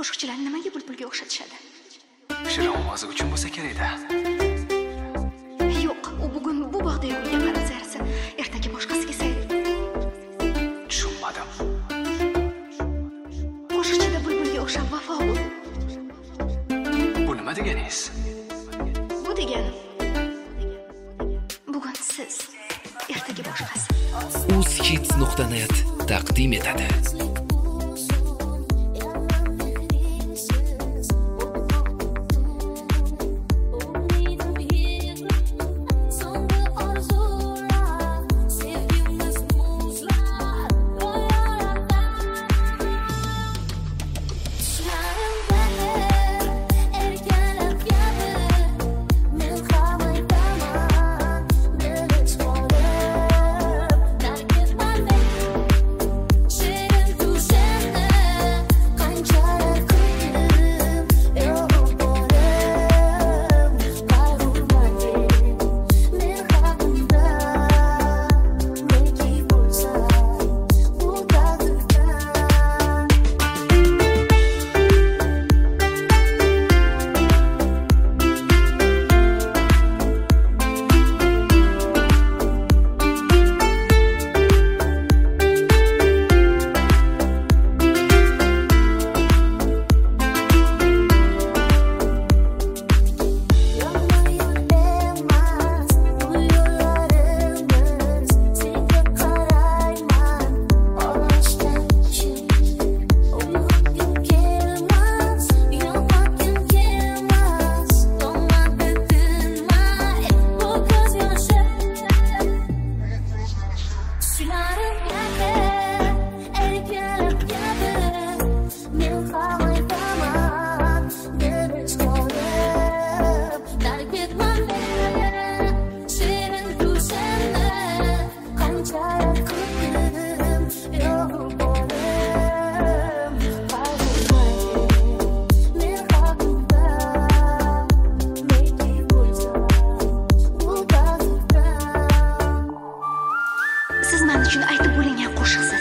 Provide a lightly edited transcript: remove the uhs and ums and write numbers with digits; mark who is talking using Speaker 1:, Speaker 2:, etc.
Speaker 1: Qo'shiqchilar nimaga bulbulga o'xshatishadi?
Speaker 2: Shirin ovozi uchun bo'lsa kerak-da.
Speaker 1: Yo'q, u bugun bu bog'da yugurgan qarab sayrasa, ertaga boshqasiga sayraydi.
Speaker 2: Tushunmadim.
Speaker 1: Qo'shiqchida bulbulga o'xshab vafo bu.
Speaker 2: Bu nima deganingiz?
Speaker 1: Bu deganim. Bugun siz, ertaga boshqasi.
Speaker 3: uzhits.net taqdim etadi.
Speaker 1: Siz men uchun aytib bo'lingan qo'shiqsiz.